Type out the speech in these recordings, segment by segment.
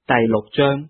第6章，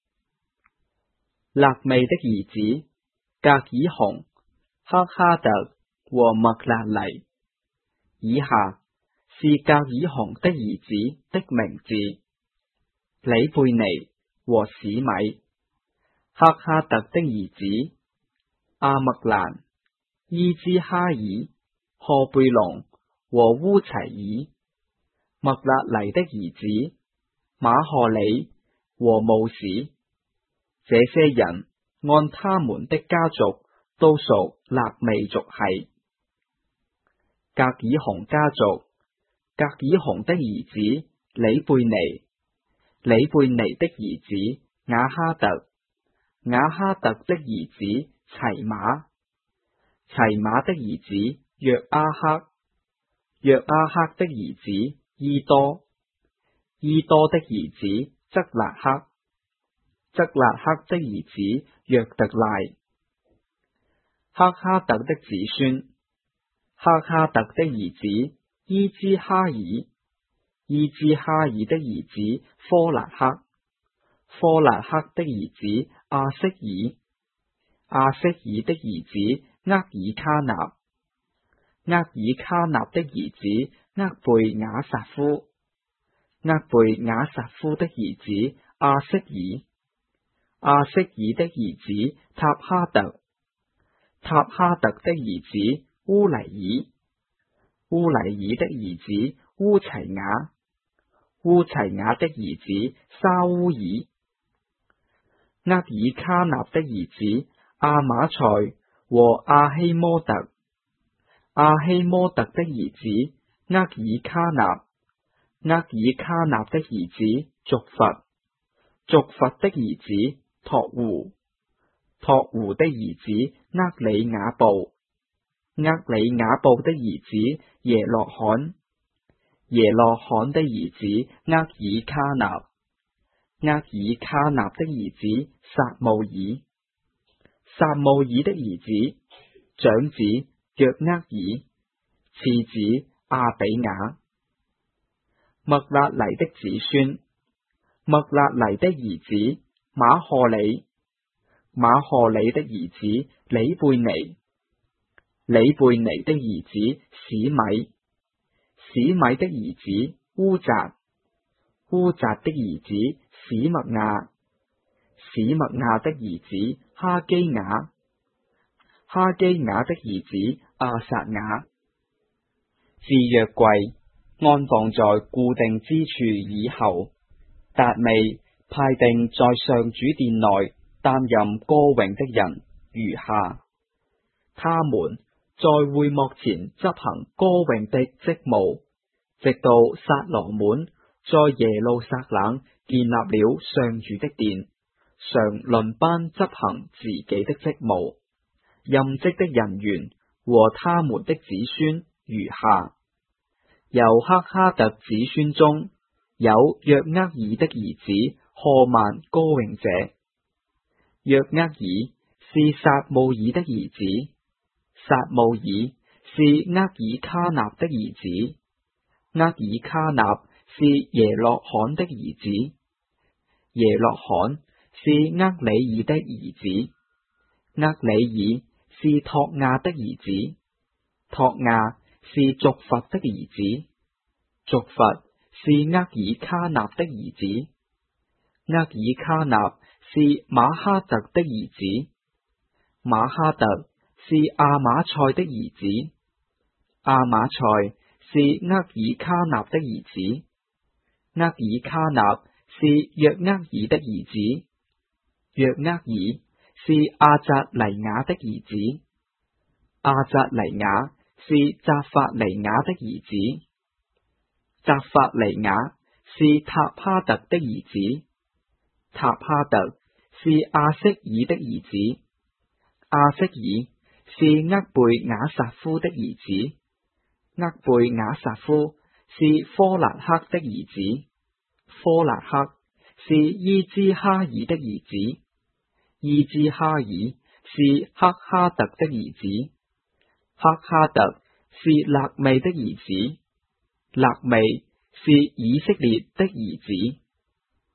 勒味的兒子革爾雄、赫哈特和麥勒黎。以下是革爾雄的兒子的名字：里貝尼和史米。赫哈特的兒子阿麥蘭、伊茲哈爾、賀貝龍和烏齊爾。麥勒黎的兒子馬賀里和慕史。這些人按他們的家族都屬勒味族系。革爾雄家族，革爾雄的兒子里貝尼，里貝尼的兒子雅哈特，雅哈特的兒子齊瑪，齊瑪的兒子約阿克，約阿克的兒子伊多，伊多的兒子則勒克，則勒克的兒子約特賴。赫哈特的子孫，赫哈特的兒子伊茲哈爾，伊茲哈爾的兒子科勒克，科勒克的兒子亞色爾，亞色爾的兒子厄爾卡納，厄爾卡納的兒子厄貝雅撒夫，厄貝雅撒夫的兒子亞色爾，亞色爾的兒子塔哈特，塔哈特的兒子烏黎爾，烏黎爾的兒子烏齊雅，烏齊雅的兒子沙烏爾，厄爾卡納的兒子阿瑪賽和阿希摩特，阿希摩特的兒子厄爾卡納，厄爾卡納的兒子族弗，族弗的兒子托胡，托胡的兒子厄里雅布，厄里雅布的兒子耶洛罕，耶洛罕的兒子厄爾卡納，厄爾卡納的兒子撒慕爾，撒慕爾的兒子長子約厄爾，次子亞比雅。麥勒黎的子孫，麥勒黎的兒子馬賀里，馬賀里的兒子里貝尼，里貝尼的兒子史米，史米的兒子烏匝，烏匝的兒子史默亞，史默亞的兒子哈基雅，哈基雅的兒子亞撒雅。至約櫃安放在固定之處以後，達味派定在上主殿內擔任歌詠的人如下：他們在會幕前執行歌詠的職務，直到撒羅滿在耶路撒冷建立了上主的殿，常輪班執行自己的職務。任職的人員和他們的子孫如下：由赫哈特子孫中有約厄爾的兒子賀曼歌詠者，約厄爾是撒慕爾的兒子，撒慕爾是厄爾卡納的兒子，厄爾卡納是耶洛罕的兒子，耶洛罕是厄里爾的兒子，厄里爾是托亞的兒子，托亞是族弗的兒子，族弗是厄爾卡納的兒子，厄爾卡納是馬哈特的兒子，馬哈特是亞瑪賽的兒子，亞瑪賽是厄爾卡納的兒子，厄爾卡納是約厄爾的兒子，約厄爾是阿扎尼雅的兒子，阿扎尼雅是匝法尼雅的兒子，匝法尼雅是塔哈特的兒子，塔哈特是亞色爾的兒子，亞色爾是厄貝雅撒夫的兒子，厄貝雅撒夫是科勒克的兒子，科勒克是伊茲哈爾的兒子，伊茲哈爾是赫哈特的兒子，赫哈特是勒味的兒子，勒味是以色列的兒子。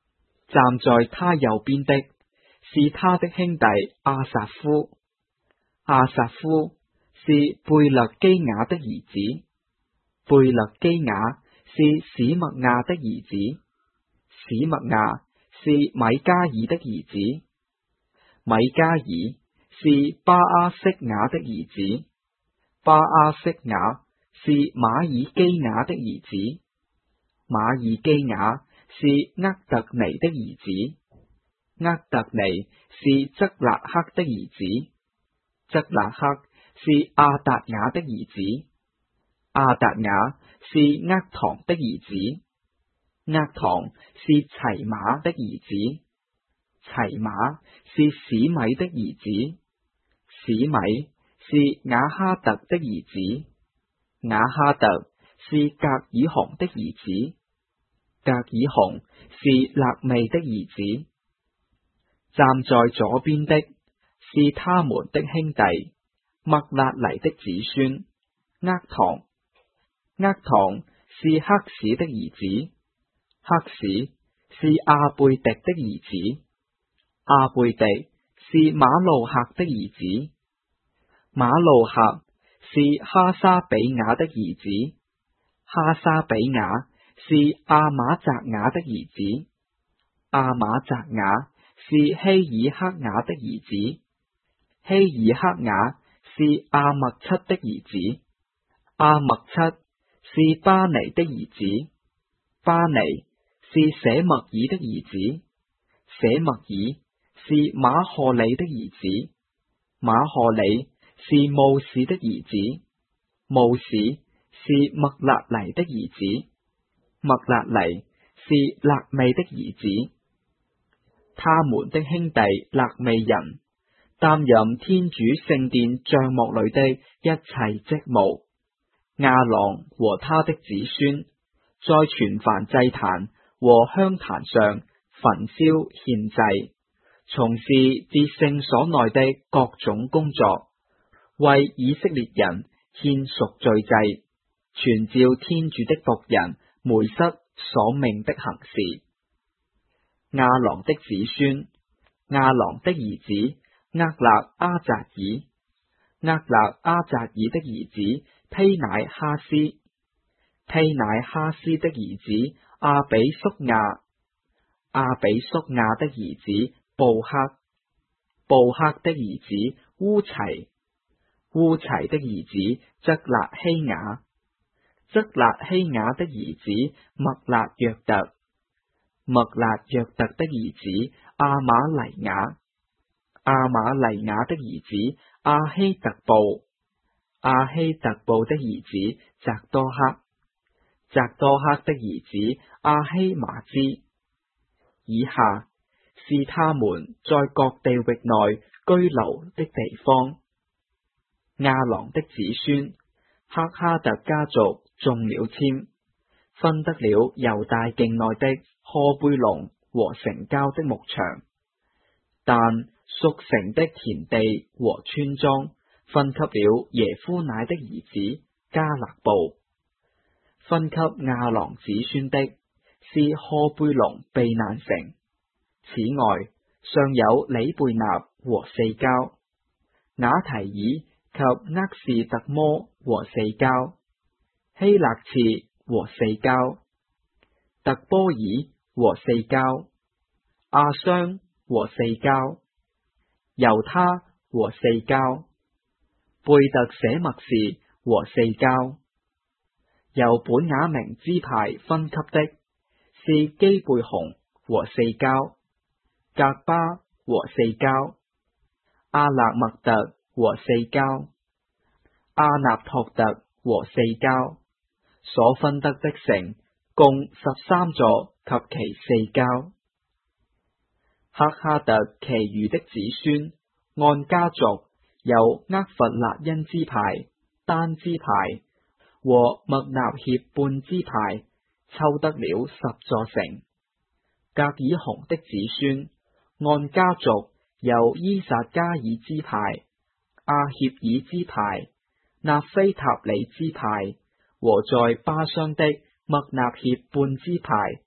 站在他右邊的是他的兄弟亞薩夫。亞薩夫是貝勒基雅的兒子，貝勒基雅是史默亞的兒子，史默亞是米加爾的兒子，米加爾是巴阿色雅的兒子，巴阿色雅是馬爾基雅的兒子，馬爾基雅是厄特尼的兒子，厄特尼是則勒克的兒子，則勒克是亞達雅的兒子，亞達雅是厄堂的兒子，厄堂是齊馬的兒子，齊馬是史米的兒子，史米是雅哈特的兒子，雅哈特是格爾雄的兒子，格爾雄是勒味的兒子。站在左邊的是他們的兄弟麥勒黎的子孫厄堂，厄堂是克士的兒子，克士是阿貝迪的兒子，阿貝迪是馬路客的兒子，馬路客是哈沙比雅的兒子，哈沙比雅是阿瑪澤雅的兒子，阿瑪澤雅是希爾克雅的兒子，希爾克雅是阿麥七的兒子，阿麥七是巴尼的兒子，巴尼是舍默爾的兒子，舍默爾是馬賀里的兒子，馬賀里是慕士的兒子，慕士是麥勒黎的兒子，麥勒黎是勒味的兒子。他們的兄弟勒味人擔任天主聖殿帳幕裏的一切職務。亞郎和他的子孫在全燔祭壇和香壇上焚燒獻祭，從事至聖所內的各種工作，為以色列人獻贖罪祭，全照天主的僕人梅瑟所命的行事。亞郎的子孫，亞郎的兒子厄勒阿扎爾，厄勒阿扎爾的兒子丕乃哈斯，丕乃哈斯的兒子阿比叔亞，阿比叔亞的兒子布克，布克的兒子烏齊，烏齊的兒子則勒希雅，則勒希雅的兒子麥勒約特，麥勒約特的兒子阿瑪黎雅，阿瑪黎雅的兒子阿希特布，阿希特布的兒子澤多克，澤多克的兒子阿希麻茲。以下是他們在各地域內居留的地方。亞郎的子孫，赫哈特家族中了籤，分得了猶大境內的荷貝龍和城郊的牧場，但屬城的田地和村莊分給了耶夫乃的兒子迦勒布。分給亞郎子孫的是荷貝龍避難城，此外尚有里貝納和四郊，雅提爾及厄士特摩和四郊，希勒次和四郊，特波爾和四郊，阿商和四郊，猶他和四郊，貝特舍默士和四郊。由本雅明支派分給的是基貝熊和四郊，革巴和四郊，阿勒麥特和四郊，阿納托特和四郊。所分得的城共13座及其四郊。赫哈特其餘的子孫按家族由厄弗辣因支派、丹支派和麥納協半支派抽得了10座城。革爾雄的子孫按家族由伊撒加爾支派、阿協爾支派、納菲塔里支派和在巴商的麥納協半支派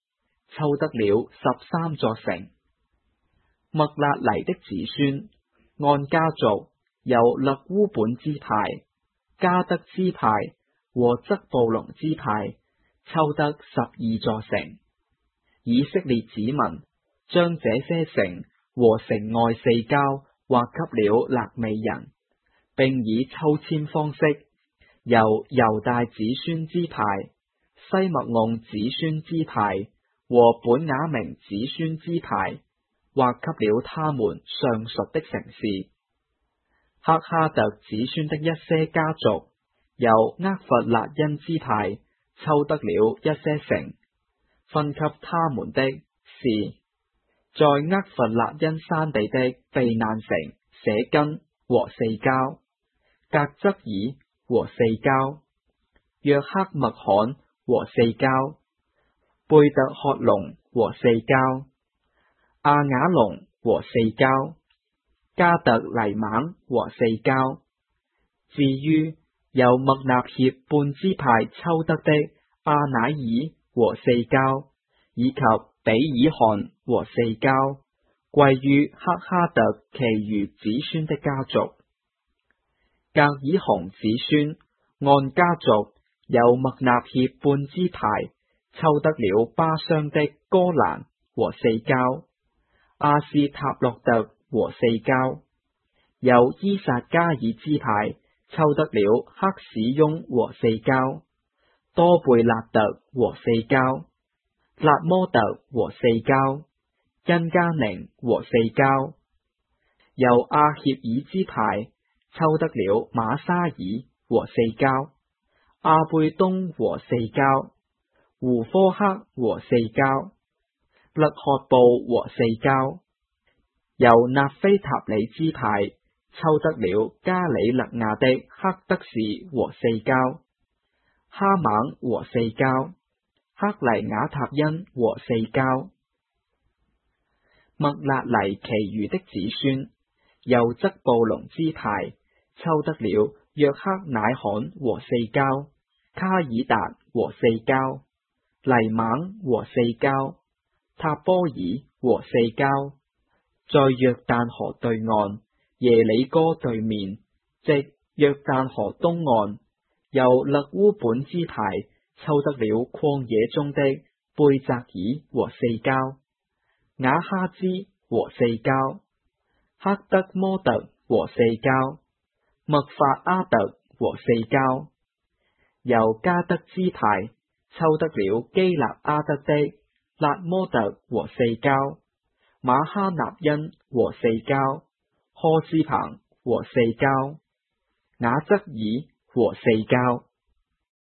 抽得了13座城。麥勒黎的子孫按家族由勒烏本支派、迦得支派和則布龍支派抽得12座城。以色列子民將這些城和城外四郊劃給了肋未人，並以抽籤方式由猶大子孫支派、西麥盎子孫支派和本雅明子孫支派劃給了他們上述的城市。赫哈特子孫的一些家族由厄弗辣因支派抽得了一些城，分給他們的是在厄弗辣因山地的避難城舍根和四郊、革則爾和四郊、約克麥罕和四郊、貝特曷龍和四郊、亞雅龍和四郊、加特黎猛和四郊。至於由麥納協半支派抽得的阿乃爾和四郊，以及比爾汗和四郊，歸於赫哈特其餘子孫的家族。革爾洪子孫按家族由麥納協半支派抽得了巴商的哥蘭和四郊、亞斯塔洛特和四郊，由伊撒加爾支派抽得了克史雍和四郊、多貝勒特和四郊、辣摩特和四郊、因加寧和四郊，由亞協爾支派抽得了瑪沙爾和四郊、亞貝東和四郊、胡科克和四郊、勒赫布和四郊，由納菲塔里支派抽得了加里勒亞的克德士和四郊、哈猛和四郊、克黎雅塔因和四郊。麥勒黎其餘的子孫由則布龍支派抽得了約克乃罕和四郊、卡爾達和四郊、黎猛和四郊、塔波爾和四郊，在約旦河對岸耶里哥對面，即約旦河東岸，由勒烏本支派抽得了曠野中的貝澤爾和四郊、雅哈茲和四郊、克德摩特和四郊、麥法阿特和四郊，由迦得支派抽得了基納阿得的辣摩特和四郊、馬哈納因和四郊、柯斯彭和四郊、雅則爾和四郊。